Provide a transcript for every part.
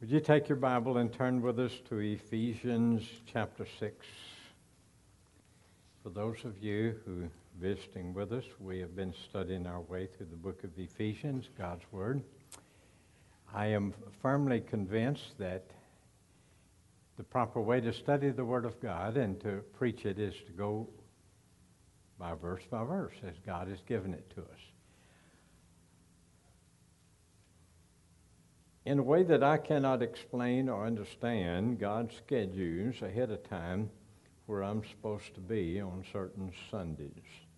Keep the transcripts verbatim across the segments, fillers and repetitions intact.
Would you take your Bible and turn with us to Ephesians chapter six? For those of you who are visiting with us, we have been studying our way through the book of Ephesians, God's Word. I am firmly convinced that the proper way to study the Word of God and to preach it is to go by verse by verse as God has given it to us. In a way that I cannot explain or understand, God schedules ahead of time where I'm supposed to be on certain Sundays.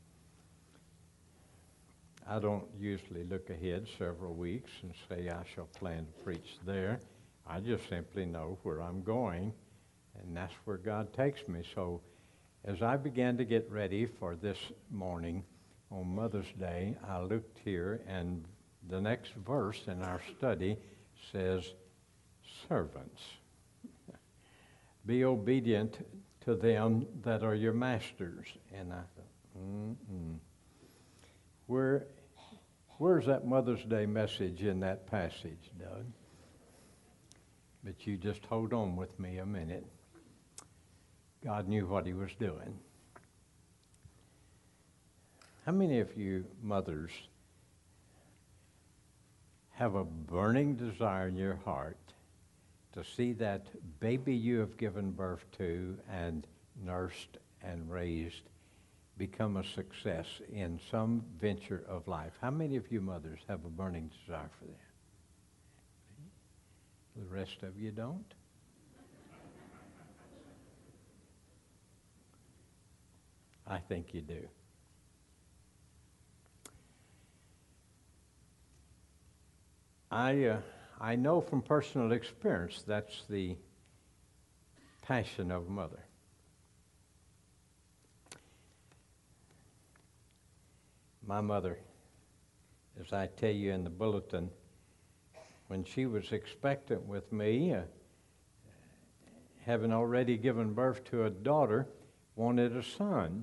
I don't usually look ahead several weeks and say I shall plan to preach there. I just simply know where I'm going, and that's where God takes me. So as I began to get ready for this morning on Mother's Day, I looked here, and the next verse in our study says, servants, be obedient to them that are your masters. And I thought, mm-mm. Where, where's that Mother's Day message in that passage, Doug? But you just hold on with me a minute. God knew what he was doing. How many of you mothers have a burning desire in your heart to see that baby you have given birth to and nursed and raised become a success in some venture of life? How many of you mothers have a burning desire for that? The rest of you don't? I think you do. I, uh, I know from personal experience that's the passion of a mother. My mother, as I tell you in the bulletin, when she was expectant with me, uh, having already given birth to a daughter, wanted a son,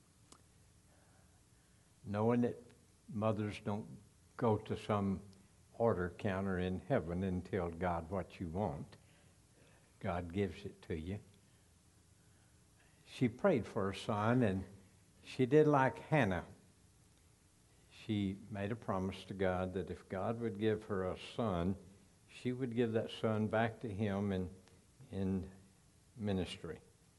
knowing that mothers don't go to some order counter in heaven and tell God what you want. God gives it to you. She prayed for a son, and she did like Hannah. She made a promise to God that if God would give her a son, she would give that son back to him in, in ministry.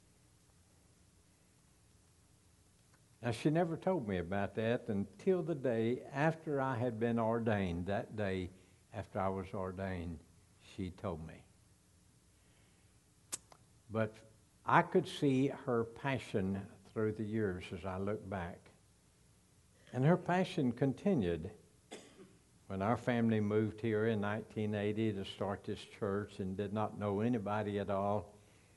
Now, she never told me about that until the day after I had been ordained. That day after I was ordained, she told me. But I could see her passion through the years as I look back. And her passion continued when our family moved here in nineteen eighty to start this church and did not know anybody at all.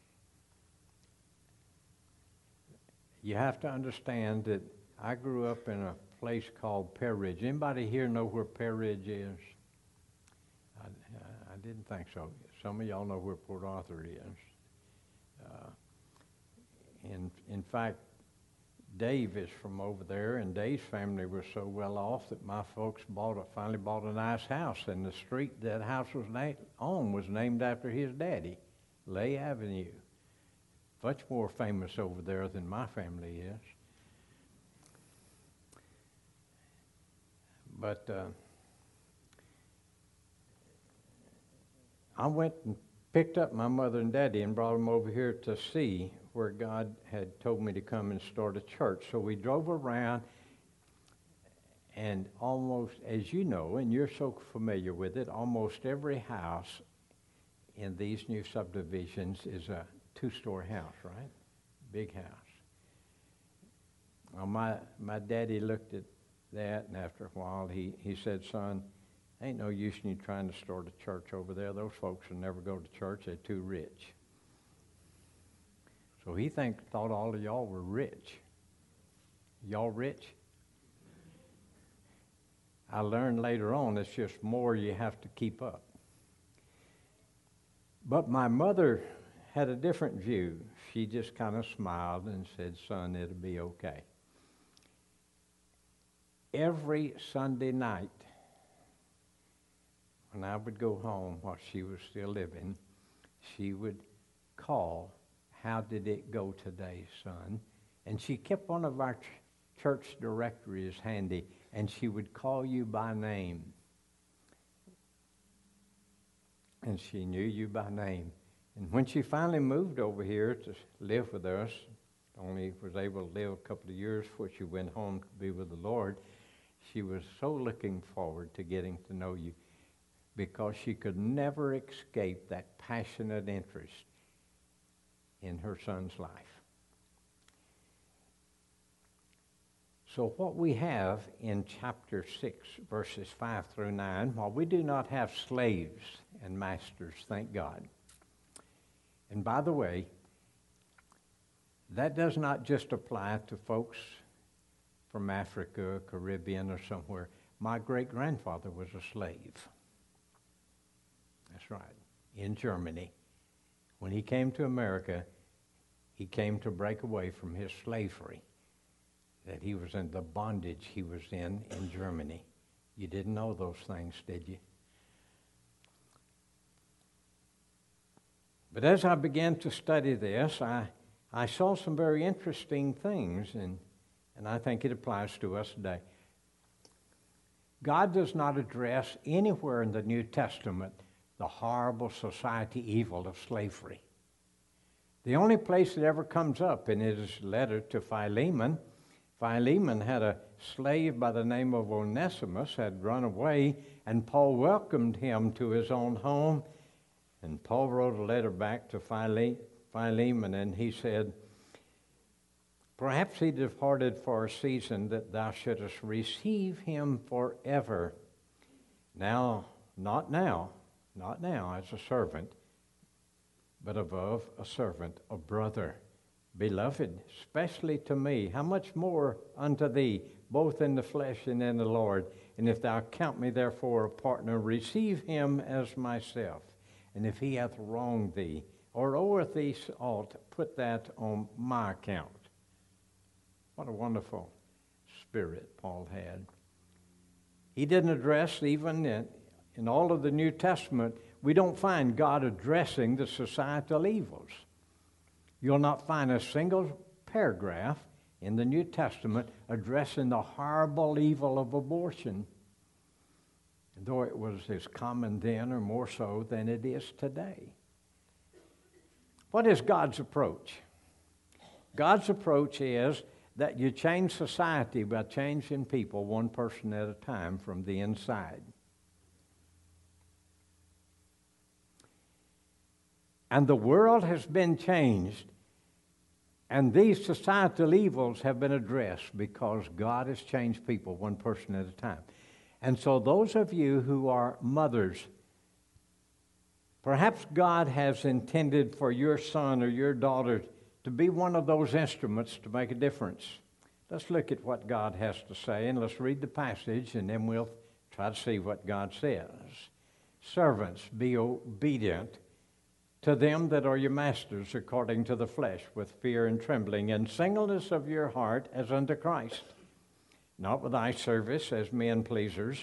You have to understand that I grew up in a place called Pear Ridge. Anybody here know where Pear Ridge is? I, I didn't think so. Some of y'all know where Port Arthur is. Uh, in, in fact, Dave is from over there, and Dave's family was so well off that my folks bought a, finally bought a nice house, and the street that house was na- on was named after his daddy, Lay Avenue. Much more famous over there than my family is. But uh, I went and picked up my mother and daddy and brought them over here to see where God had told me to come and start a church. So we drove around, and almost, as you know, and you're so familiar with it, almost every house in these new subdivisions is a two-story house, right? Big house. Well, my, my daddy looked at that, and after a while he, he said, son, ain't no use in you trying to start a church over there. Those folks will never go to church. They're too rich. So he think, thought all of y'all were rich. Y'all rich? I learned later on it's just more you have to keep up. But my mother had a different view. She just kind of smiled and said, son, it'll be okay. Every Sunday night, when I would go home while she was still living, she would call, "How did it go today, son?" And she kept one of our ch- church directories handy, and she would call you by name. And she knew you by name. And when she finally moved over here to live with us, only was able to live a couple of years before she went home to be with the Lord, she was so looking forward to getting to know you because she could never escape that passionate interest in her son's life. So what we have in chapter six, verses five through nine, while we do not have slaves and masters, thank God. And by the way, that does not just apply to folks from Africa, Caribbean, or somewhere. My great-grandfather was a slave. That's right, in Germany. When he came to America, he came to break away from his slavery that he was in, the bondage he was in in Germany. You didn't know those things, did you? But as I began to study this, I, I saw some very interesting things, and, and I think it applies to us today. God does not address anywhere in the New Testament the horrible society evil of slavery. The only place it ever comes up in his letter to Philemon, Philemon had a slave by the name of Onesimus, had run away, and Paul welcomed him to his own home. And Paul wrote a letter back to Phile- Philemon, and he said, "Perhaps he departed for a season that thou shouldest receive him forever. Now, not now, not now as a servant, but above a servant, a brother, beloved, especially to me. How much more unto thee, both in the flesh and in the Lord? And if thou count me therefore a partner, receive him as myself. And if he hath wronged thee, or oweth thee aught, put that on my account." What a wonderful spirit Paul had. He didn't address, even in, in all of the New Testament, we don't find God addressing the societal evils. You'll not find a single paragraph in the New Testament addressing the horrible evil of abortion, though it was as common then or more so than it is today. What is God's approach? God's approach is that you change society by changing people one person at a time from the inside. And the world has been changed, and these societal evils have been addressed because God has changed people one person at a time. And so those of you who are mothers, perhaps God has intended for your son or your daughter to be one of those instruments to make a difference. Let's look at what God has to say, and let's read the passage, and then we'll try to see what God says. Servants, be obedient to them that are your masters according to the flesh, with fear and trembling, and singleness of your heart as unto Christ, not with eye service as men pleasers,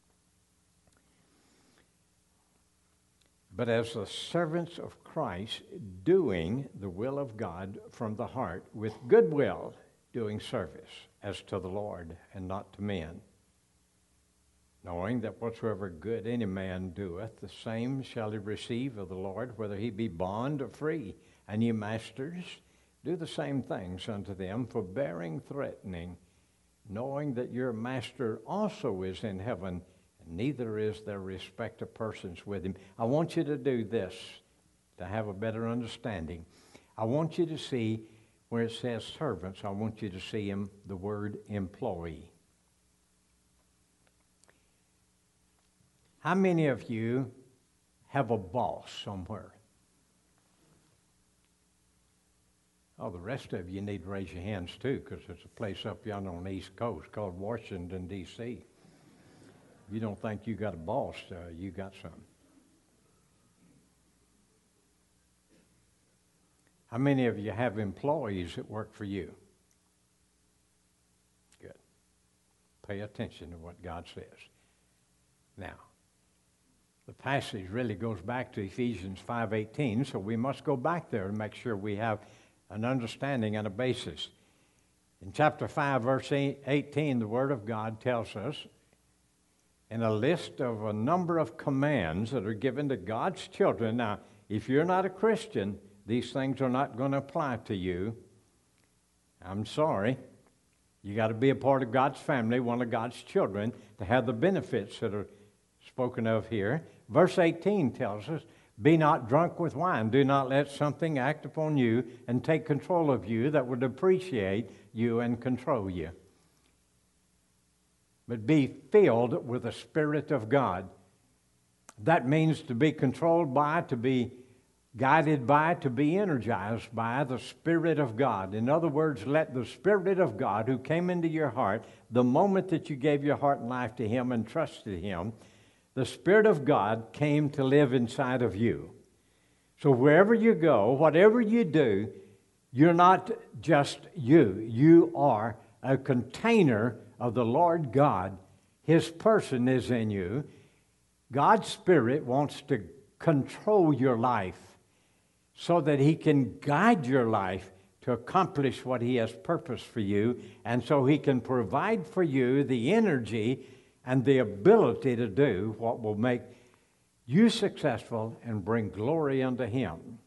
but as the servants of Christ, doing the will of God from the heart, with good will, doing service as to the Lord and not to men, knowing that whatsoever good any man doeth, the same shall he receive of the Lord, whether he be bond or free. And ye masters, do the same things unto them, forbearing, threatening, knowing that your master also is in heaven, and neither is there respect of persons with him. I want you to do this to have a better understanding. I want you to see where it says servants, I want you to see him the word employee. How many of you have a boss somewhere? Oh, the rest of you need to raise your hands too, because there's a place up yonder on the East Coast called Washington, D C If you don't think you got a boss, uh, you got something. How many of you have employees that work for you? Good. Pay attention to what God says. Now, The passage really goes back to Ephesians five eighteen, so we must go back there and make sure we have an understanding and a basis. In chapter five, verse eighteen, the Word of God tells us in a list of a number of commands that are given to God's children. Now, if you're not a Christian, these things are not going to apply to you. I'm sorry. You got to be a part of God's family, one of God's children, to have the benefits that are spoken of here. Verse eighteen tells us, be not drunk with wine. Do not let something act upon you and take control of you that would depreciate you and control you. But be filled with the Spirit of God. That means to be controlled by, to be guided by, to be energized by the Spirit of God. In other words, let the Spirit of God who came into your heart the moment that you gave your heart and life to Him and trusted Him, the Spirit of God came to live inside of you. So wherever you go, whatever you do, you're not just you. You are a container of the Lord God. His person is in you. God's Spirit wants to control your life so that He can guide your life to accomplish what He has purposed for you, and so He can provide for you the energy and the ability to do what will make you successful and bring glory unto Him.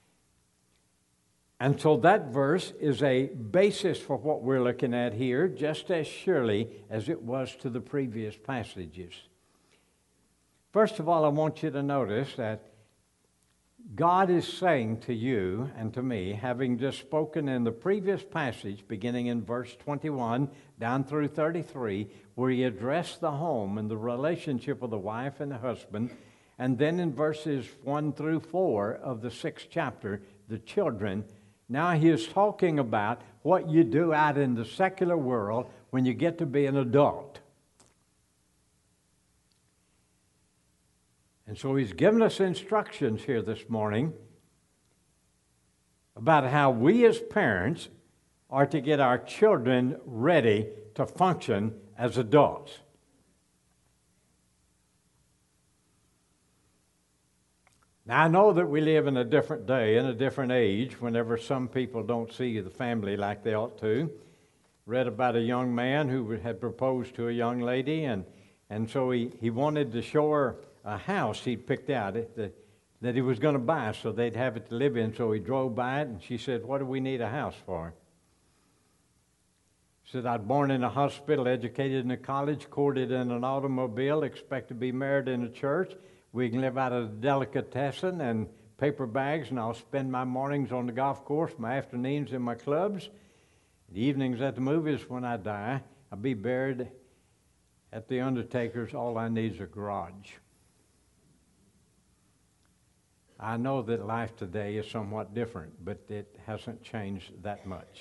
And so that verse is a basis for what we're looking at here, just as surely as it was to the previous passages. First of all, I want you to notice that God is saying to you and to me, having just spoken in the previous passage, beginning in verse twenty-one down through thirty-three, where He addressed the home and the relationship of the wife and the husband, and then in verses one through four of the sixth chapter, the children. Now He is talking about what you do out in the secular world when you get to be an adult. And so He's given us instructions here this morning about how we as parents are to get our children ready to function as adults. Now, I know that we live in a different day, in a different age, whenever some people don't see the family like they ought to. Read about a young man who had proposed to a young lady, and, and so he, he wanted to show her a house he'd picked out that, that he was going to buy so they'd have it to live in. So he drove by it, and she said, "What do we need a house for?" He said, "I'd born in a hospital, educated in a college, courted in an automobile, expect to be married in a church. We can live out of a delicatessen and paper bags, and I'll spend my mornings on the golf course, my afternoons in my clubs, the evenings at the movies. When I die, I'll be buried at the undertaker's. All I need is a garage." I know that life today is somewhat different, but it hasn't changed that much.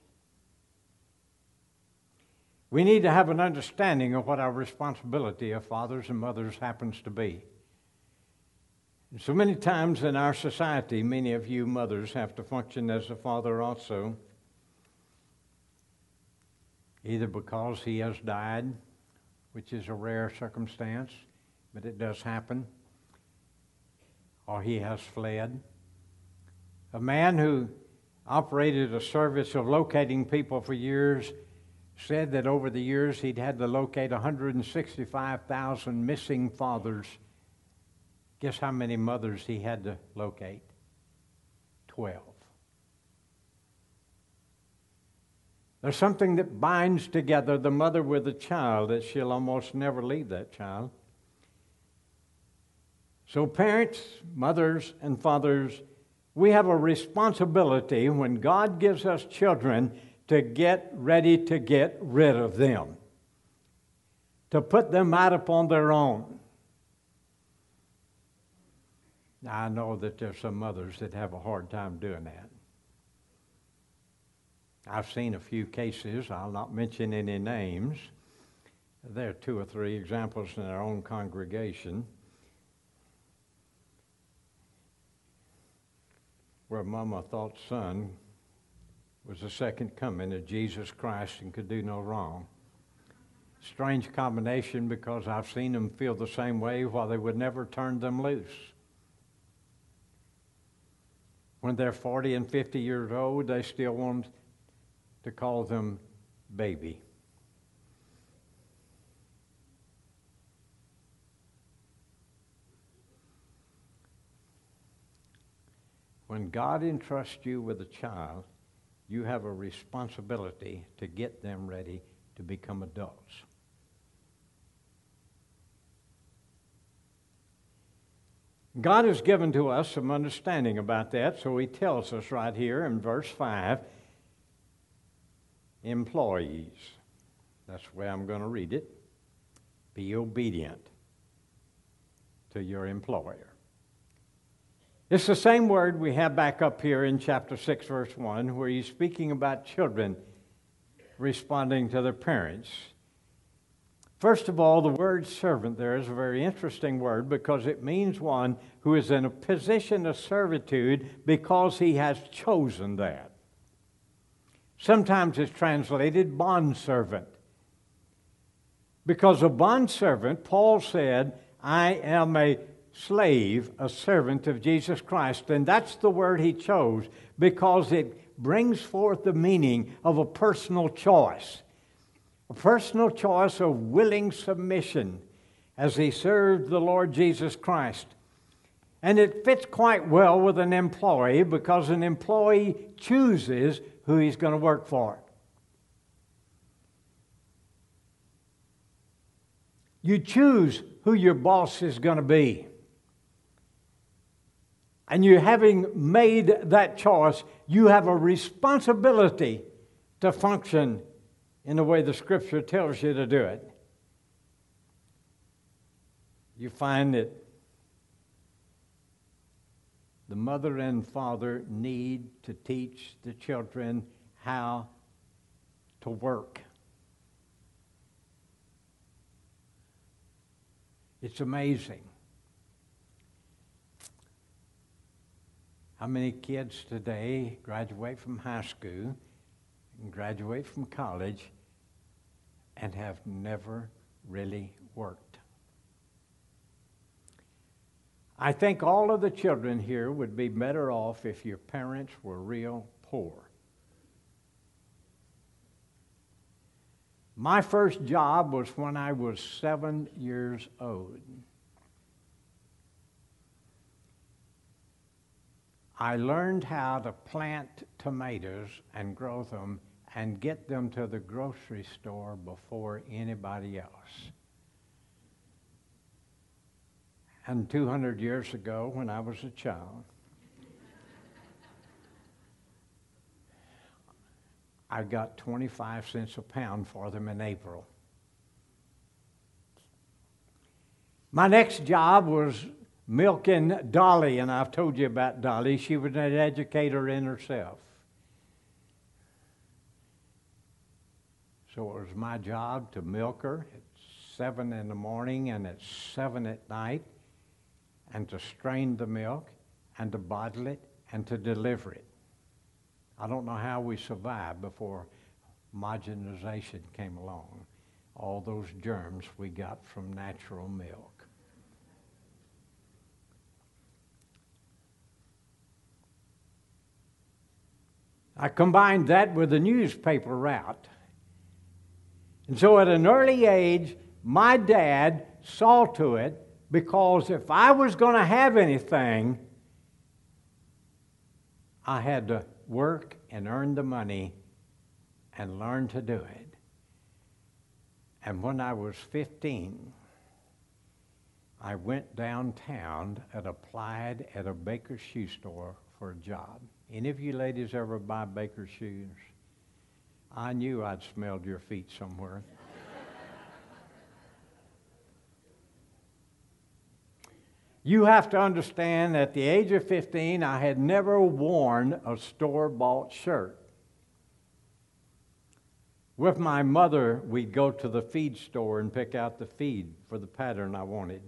We need to have an understanding of what our responsibility of fathers and mothers happens to be. And so many times in our society, many of you mothers have to function as a father also, either because he has died, which is a rare circumstance, but it does happen, or he has fled. A man who operated a service of locating people for years said that over the years he'd had to locate one hundred sixty-five thousand missing fathers. Guess how many mothers he had to locate? Twelve. There's something that binds together the mother with the child that she'll almost never leave that child. So parents, mothers, and fathers, we have a responsibility when God gives us children to get ready to get rid of them, to put them out upon their own. Now, I know that there's some mothers that have a hard time doing that. I've seen a few cases. I'll not mention any names. There are two or three examples in our own congregation where mama thought son was the second coming of Jesus Christ and could do no wrong. Strange combination, because I've seen them feel the same way while they would never turn them loose. When they're forty and fifty years old, they still want to call them baby. When God entrusts you with a child, you have a responsibility to get them ready to become adults. God has given to us some understanding about that, so he tells us right here in verse five, employees. That's the way I'm going to read it. Be obedient to your employer. It's the same word we have back up here in chapter six, verse one, where he's speaking about children responding to their parents. First of all, the word servant there is a very interesting word because it means one who is in a position of servitude because he has chosen that. Sometimes it's translated bondservant. Because a bondservant, Paul said, I am a slave, a servant of Jesus Christ. And that's the word he chose because it brings forth the meaning of a personal choice. A personal choice of willing submission as he served the Lord Jesus Christ. And it fits quite well with an employee because an employee chooses who he's going to work for. You choose who your boss is going to be. And you having made that choice, you have a responsibility to function in the way the Scripture tells you to do it. You find that the mother and father need to teach the children how to work. It's amazing how many kids today graduate from high school and graduate from college and have never really worked. I think all of the children here would be better off if your parents were real poor. My first job was when I was seven years old. I learned how to plant tomatoes and grow them and get them to the grocery store before anybody else. And two hundred years ago, when I was a child, I got twenty-five cents a pound for them in April. My next job was milking Dolly, and I've told you about Dolly. She was an educator in herself. So it was my job to milk her at seven in the morning and at seven at night, and to strain the milk, and to bottle it, and to deliver it. I don't know how we survived before homogenization came along. All those germs we got from natural milk. I combined that with the newspaper route. And so at an early age, my dad saw to it, because if I was going to have anything, I had to work and earn the money and learn to do it. And when I was fifteen, I went downtown and applied at a Baker's shoe store for a job. Any of you ladies ever buy Baker's shoes? I knew I'd smelled your feet somewhere. You have to understand, at the age of fifteen, I had never worn a store-bought shirt. With my mother, we'd go to the feed store and pick out the feed for the pattern I wanted.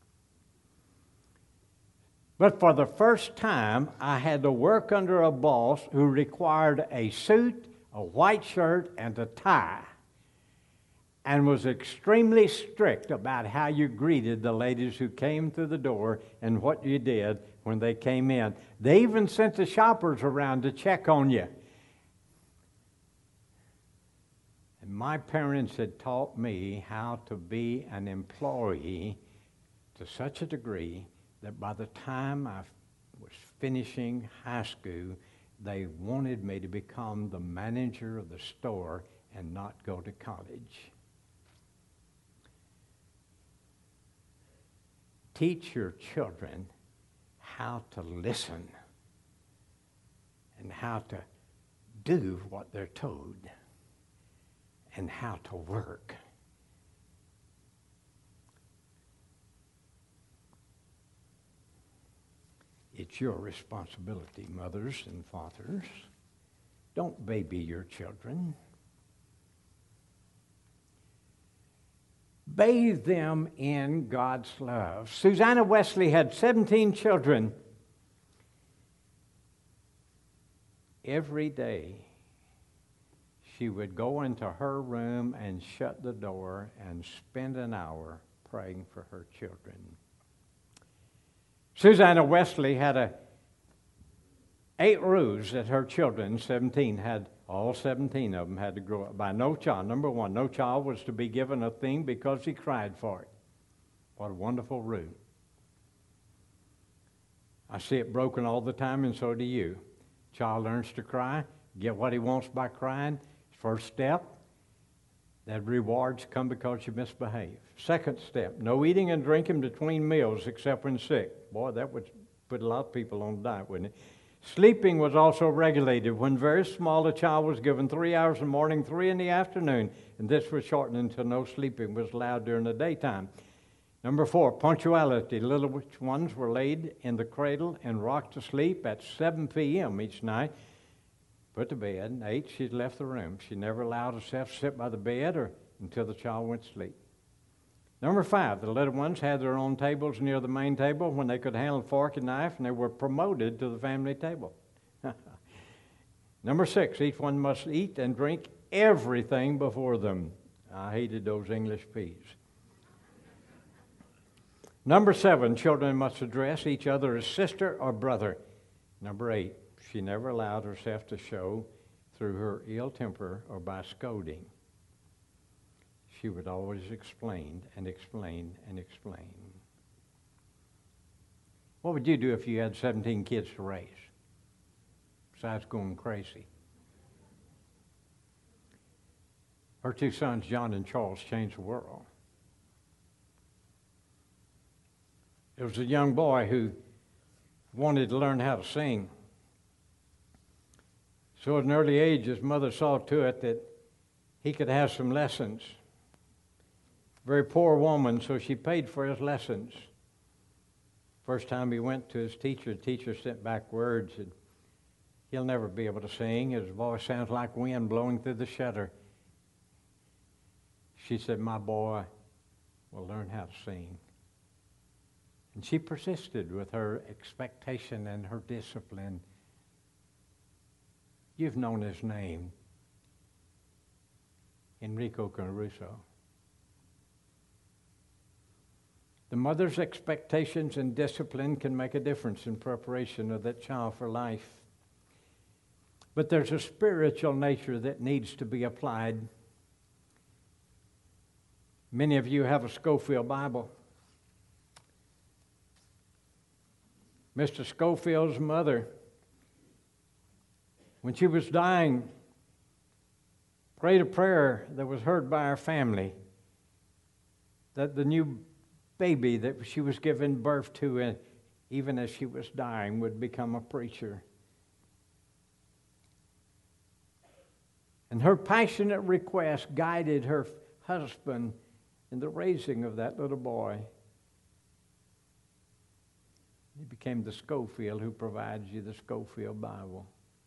But for the first time, I had to work under a boss who required a suit, a white shirt, and a tie. and was extremely strict about how you greeted the ladies who came through the door and what you did when they came in. They even sent the shoppers around to check on you. And my parents had taught me how to be an employee to such a degree that by the time I was finishing high school, they wanted me to become the manager of the store and not go to college. Teach your children how to listen and how to do what they're told and how to work. It's your responsibility, mothers and fathers. Don't baby your children. Bathe them in God's love. Susanna Wesley had seventeen children. Every day, she would go into her room and shut the door and spend an hour praying for her children. Susanna Wesley had a eight rules that her children, seventeen, had, all seventeen of them had to grow up by. No child, number one, no child was to be given a thing because he cried for it. What a wonderful rule. I see it broken all the time, and so do you. Child learns to cry, get what he wants by crying. First step, that rewards come because you misbehave. Second step, no eating and drinking between meals except when sick. Boy, that would put a lot of people on a diet, wouldn't it? Sleeping was also regulated. When very small, a child was given three hours in the morning, three in the afternoon, and this was shortened until no sleeping was allowed during the daytime. Number four, punctuality. Little ones were laid in the cradle and rocked to sleep at seven p.m. each night. Put to bed. Eight, she left the room. She never allowed herself to sit by the bed or until the child went to sleep. Number five, the little ones had their own tables near the main table when they could handle fork and knife, and they were promoted to the family table. Number six, each one must eat and drink everything before them. I hated those English peas. Number seven, children must address each other as sister or brother. Number eight, she never allowed herself to show through her ill temper or by scolding. She would always explain and explain and explain. What would you do if you had seventeen kids to raise, besides going crazy? Her two sons, John and Charles, changed the world. There was a young boy who wanted to learn how to sing. So at an early age, his mother saw to it that he could have some lessons. Very poor woman, so she paid for his lessons. First time he went to his teacher, the teacher sent back words that he'll never be able to sing. His voice sounds like wind blowing through the shutter. She said, my boy will learn how to sing. And she persisted with her expectation and her discipline. You've known his name, Enrico Caruso. The mother's expectations and discipline can make a difference in preparation of that child for life. But there's a spiritual nature that needs to be applied. Many of you have a Scofield Bible. Mister Scofield's mother, when she was dying, prayed a prayer that was heard by our family, that the new baby that she was giving birth to, and even as she was dying, would become a preacher. And her passionate request guided her husband in the raising of that little boy. He became the Scofield who provides you the Scofield Bible.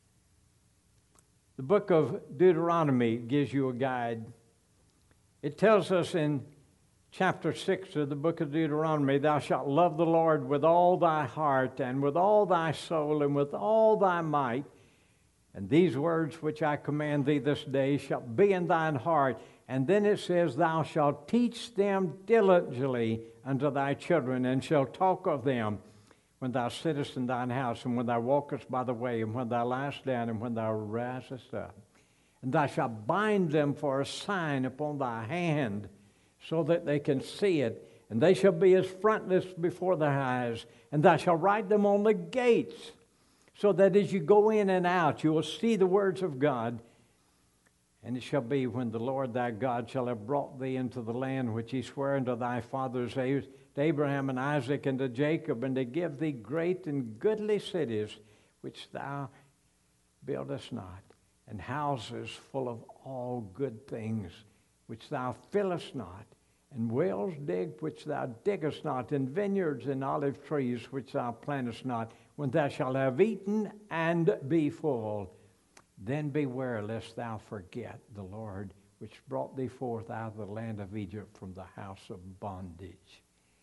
The book of Deuteronomy gives you a guide. It tells us in chapter six of the book of Deuteronomy, thou shalt love the Lord with all thy heart and with all thy soul and with all thy might. And these words which I command thee this day shall be in thine heart, And then it says, thou shalt teach them diligently unto thy children, and shalt talk of them when thou sittest in thine house, and when thou walkest by the way, and when thou liest down, and when thou risest up. And thou shalt bind them for a sign upon thy hand, so that they can see it. And they shall be as frontlets before their eyes. And thou shalt write them on the gates, so that as you go in and out, you will see the words of God. And it shall be when the Lord thy God shall have brought thee into the land which he sware unto thy fathers, to Abraham and Isaac and to Jacob, and to give thee great and goodly cities, which thou buildest not, and houses full of all good things, which thou fillest not, and wells digged which thou diggest not, and vineyards and olive trees which thou plantest not, when thou shalt have eaten and be full. Then beware lest thou forget the Lord, which brought thee forth out of the land of Egypt from the house of bondage.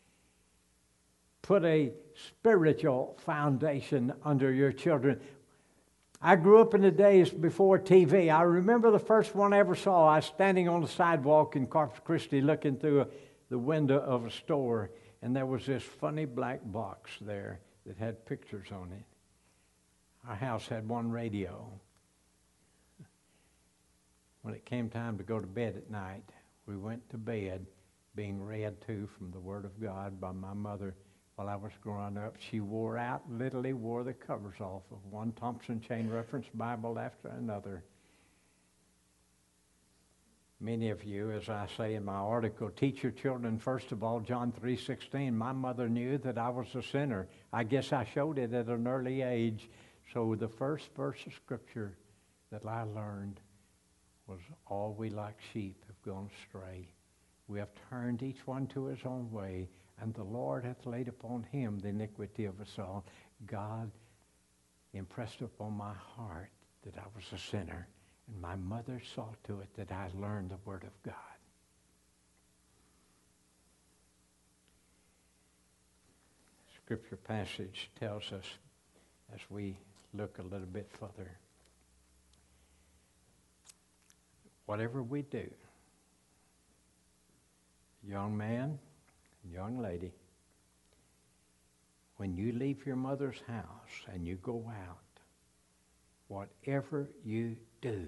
Put a spiritual foundation under your children. I grew up in the days before T V. I remember the first one I ever saw. I was standing on the sidewalk in Corpus Christi looking through a, the window of a store, and there was this funny black box there that had pictures on it. Our house had one radio. When it came time to go to bed at night, we went to bed being read to from the Word of God by my mother. While I was growing up, she wore out, literally wore the covers off of one Thompson Chain Reference Bible after another. Many of you, as I say in my article, teach your children, first of all, John three sixteen. My mother knew that I was a sinner. I guess I showed it at an early age. So the first verse of Scripture that I learned was, all we like sheep have gone astray. We have turned each one to his own way, and the Lord hath laid upon him the iniquity of us all. God impressed upon my heart that I was a sinner, and my mother saw to it that I learned the Word of God. Scripture passage tells us, as we look a little bit further, whatever we do, young man, young lady, when you leave your mother's house and you go out, whatever you do,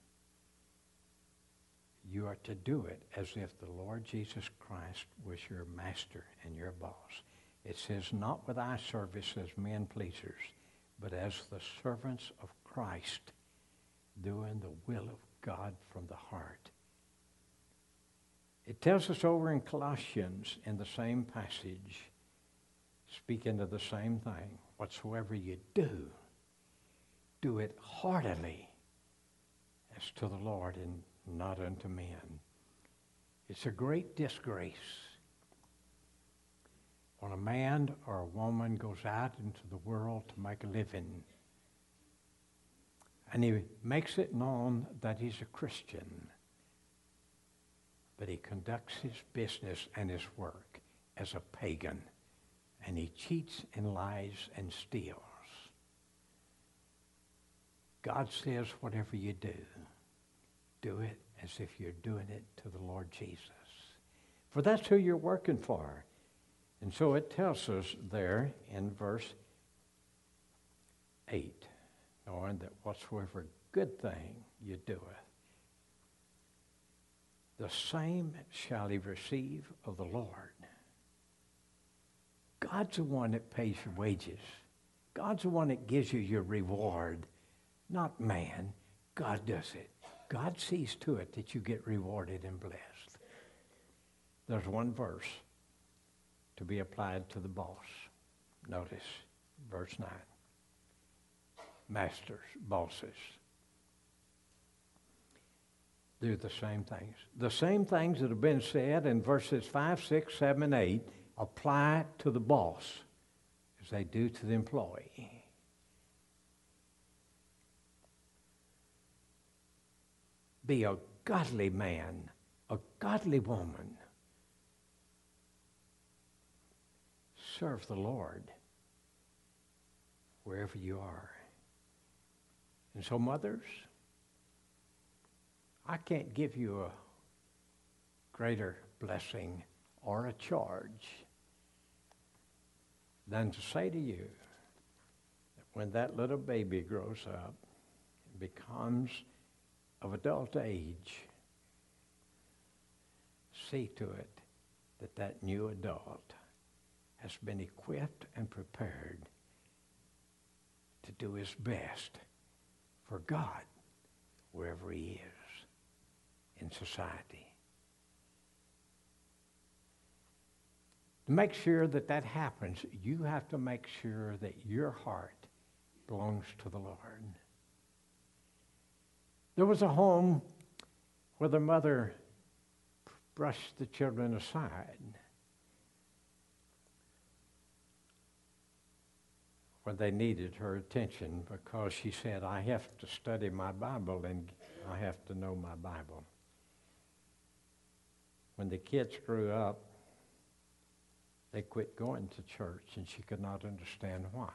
you are to do it as if the Lord Jesus Christ was your master and your boss. It says, not with eye service as men pleasers, but as the servants of Christ, doing the will of God from the heart. It tells us over in Colossians in the same passage, speaking of the same thing, whatsoever you do, do it heartily as to the Lord and not unto men. It's a great disgrace when a man or a woman goes out into the world to make a living, and he makes it known that he's a Christian, but he conducts his business and his work as a pagan, and he cheats and lies and steals. God says, whatever you do, do it as if you're doing it to the Lord Jesus. For that's who you're working for. And so it tells us there in verse eight, knowing that whatsoever good thing you doeth, the same shall he receive of the Lord. God's the one that pays your wages. God's the one that gives you your reward, not man. God does it. God sees to it that you get rewarded and blessed. There's one verse to be applied to the boss. Notice verse nine. Masters, bosses, do the same things. The same things that have been said in verses five, six, seven, and eight apply to the boss as they do to the employee. Be a godly man, a godly woman. Serve the Lord wherever you are. And so, mothers, I can't give you a greater blessing or a charge than to say to you that when that little baby grows up and becomes of adult age, see to it that that new adult has been equipped and prepared to do his best for God wherever he is in society. To make sure that that happens, you have to make sure that your heart belongs to the Lord. There was a home where the mother brushed the children aside when they needed her attention because she said, I have to study my Bible and I have to know my Bible. When the kids grew up, they quit going to church, and she could not understand why.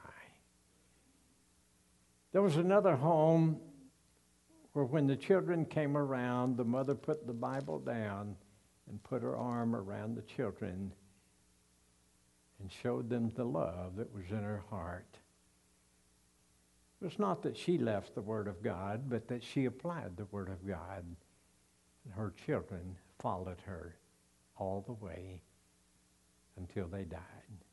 There was another home where when the children came around, the mother put the Bible down and put her arm around the children and showed them the love that was in her heart. It was not that she left the Word of God, but that she applied the Word of God, and her children followed her all the way until they died.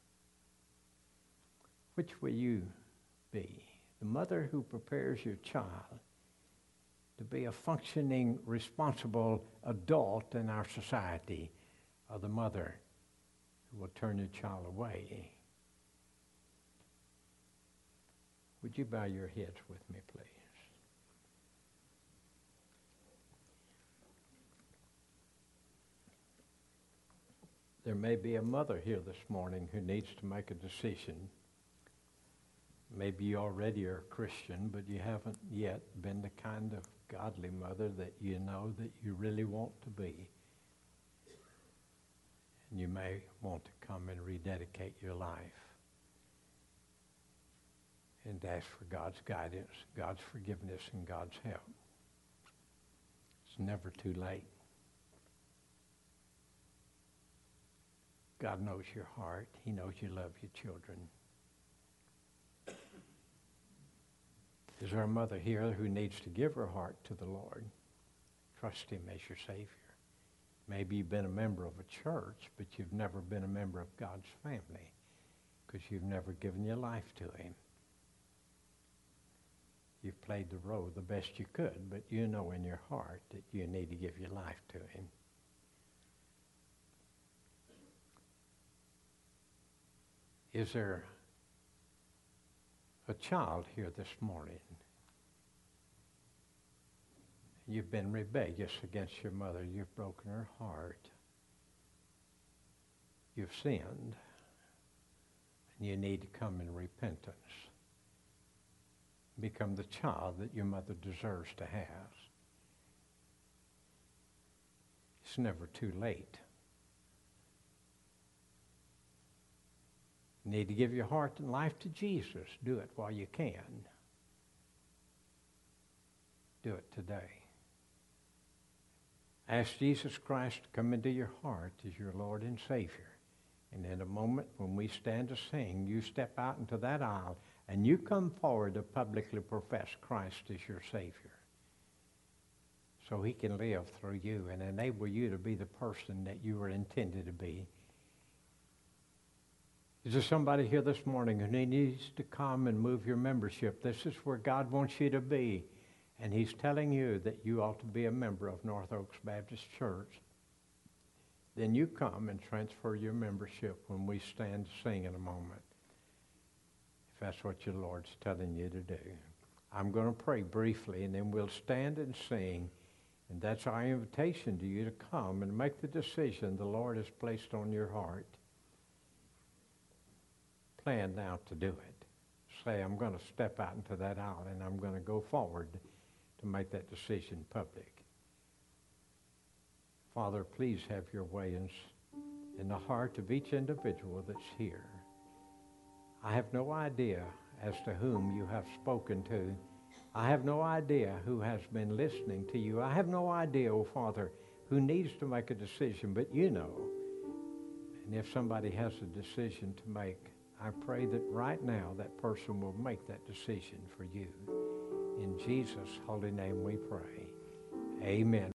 Which will you be? The mother who prepares your child to be a functioning, responsible adult in our society, or the mother who will turn your child away? Would you bow your heads with me, please? There may be a mother here this morning who needs to make a decision. Maybe you already are a Christian, but you haven't yet been the kind of godly mother that you know that you really want to be. And you may want to come and rededicate your life and ask for God's guidance, God's forgiveness, and God's help. It's never too late. God knows your heart. He knows you love your children. Is there a mother here who needs to give her heart to the Lord? Trust him as your Savior. Maybe you've been a member of a church, but you've never been a member of God's family because you've never given your life to him. You've played the role the best you could, but you know in your heart that you need to give your life to him. Is there a child here this morning? You've been rebellious against your mother. You've broken her heart. You've sinned. And you need to come in repentance. Become the child that your mother deserves to have. It's never too late. You need to give your heart and life to Jesus. Do it while you can. Do it today. Ask Jesus Christ to come into your heart as your Lord and Savior. And in a moment when we stand to sing, you step out into that aisle and you come forward to publicly profess Christ as your Savior. So he can live through you and enable you to be the person that you were intended to be. Is there somebody here this morning who needs to come and move your membership? This is where God wants you to be. And he's telling you that you ought to be a member of North Oaks Baptist Church. Then you come and transfer your membership when we stand to sing in a moment. If that's what your Lord's telling you to do. I'm going to pray briefly and then we'll stand and sing. And that's our invitation to you to come and make the decision the Lord has placed on your heart. Plan now to do it. Say, I'm going to step out into that aisle and I'm going to go forward to make that decision public. Father, please have your way in, in the heart of each individual that's here. I have no idea as to whom you have spoken to. I have no idea who has been listening to you. I have no idea, oh Father, who needs to make a decision, but you know. And if somebody has a decision to make, I pray that right now that person will make that decision for you. In Jesus' holy name we pray. Amen.